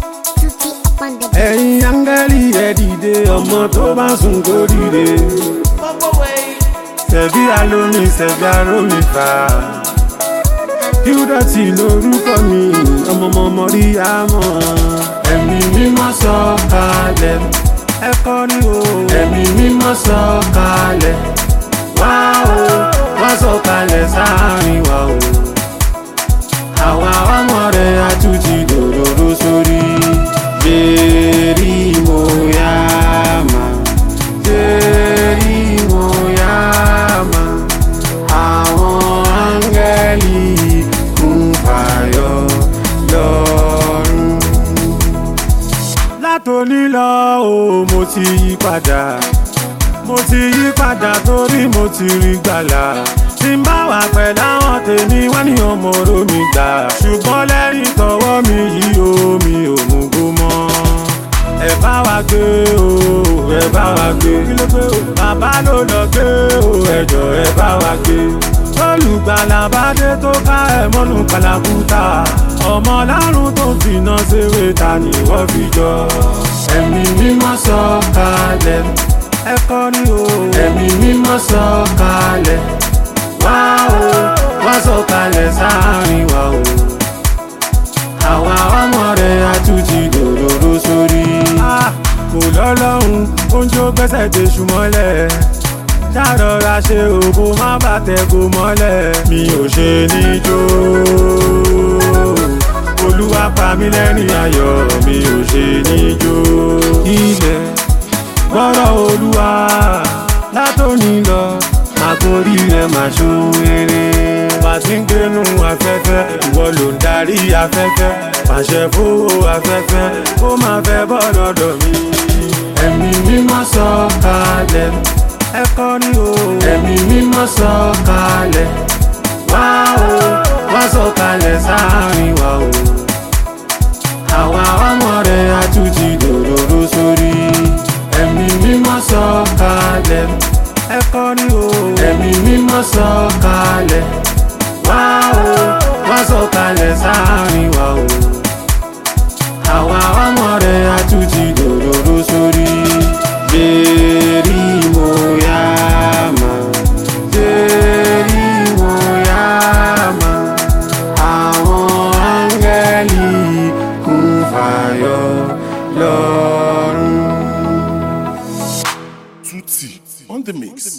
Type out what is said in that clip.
Ẹ̀yin áńgẹ́lì ẹ dìde, ọmọ tó bá sùn kó dìde. Ṣẹ̀bí alómi, ṣẹ̀bí arómi fà. Kíúdọ̀tì lórúkọ mi, ọmọ rí àmọ́. Ẹ̀mí mímọ́ sọ̀kalẹ̀, ẹ kọrin o. Ẹ̀mí mímọ́ sọ̀kalẹ̀, wá o, wá sọ̀kalẹ̀ sáàrin wa o. Àwa ọmọ rẹ̀ àtúntì dòdòdó sórí. Jerimoyama, Jerimoyama, àwọn áńgẹ́lì kún fàyọ̀ lọ́run. Látòní lọ o, mo ti yí padà, mo ti yí padà torí mo ti rí gbàlà. Tí n bá wà pẹ̀lú àwọn tèmi wọ́n ní ọmọ oró mi gbà, ṣùgbọ́n lẹ́yìn tọwọ́ mi yìí omi ò mú gbó mọ́. Ẹ bá wa gbé o, ẹ bá wa gbé, kí ló gbé o? Bàbá ló lọ gbé o, ẹjọ́ ẹ bá wa gbé. Olùgbàlà bá dé tó ká ẹ mọ́nú kàlàkùtà, ọmọ lárùn tó fìnà ṣeré ta ni wọ́n fi jọ. Ẹ̀mí mímọ́ sọ̀kalẹ̀, ẹ kọrin o. Ẹ̀mí mímọ́ sọ̀kalẹ̀, wá o, wá sọ̀kalẹ̀ sáàrin wa o. Àwa ọmọ rẹ̀ àtúntì dòdòdó sórí. Kò lọ́lọ́run oúnjẹ ó gbẹ́sẹ̀ dé ṣùmọ́lẹ̀. Ṣàrọ̀ra ṣe òbó má bàtẹ̀ kò mọ́lẹ̀. Mi ò ṣe níjó, Olúwa pa mí lẹ́rìn ayọ̀. Mi ò ṣe níjó. Ilẹ̀ gbọ́rọ̀ Olúwa látòní lọ, àkórí rẹ̀ máa ṣoore. Bá ti ń gbénú afẹ́fẹ́, ìwọ ló ń darí afẹ́fẹ́. Pàṣẹ fowó afẹ́fẹ́, ó máa fẹ́ bọ́ lọ́dọ̀ mi. Ẹ̀mí mímọ́ sọ̀kalẹ̀, ẹ kọrin o. Ẹ̀mí mímọ́ sọ̀kalẹ̀, wá o, wá sọ̀kalẹ̀ sáàrin wa o. Àwa ọmọ rẹ̀ àtúntì dòdòdó sórí. Ẹ̀mí mímọ́ sọ̀kalẹ̀, ẹ kọrin o. Ẹ̀mí mímọ́ sọ̀kalẹ̀, wá o, wá sọ̀kalẹ̀ sáàrin wa o. Àwa ọmọ rẹ̀ àtúntì dòdòdó sórí. Jerimoyama, Jerimoyama, àwọn áńgẹ́lì kún fàyọ̀ lọ́run. Tutti on the mix.